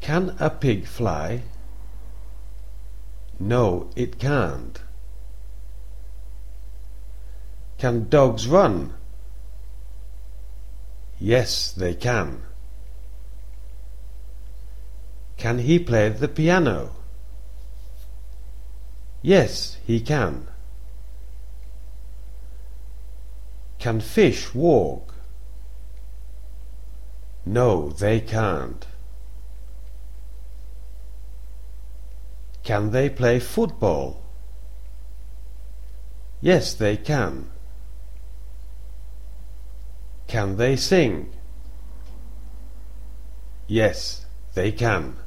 Can a pig fly? No, it can't. Can dogs run? Yes, they can. Can he play the piano? Yes, he can. Can fish walk? No, they can't. Can they play football? Yes, they can. Can they sing? Yes, they can.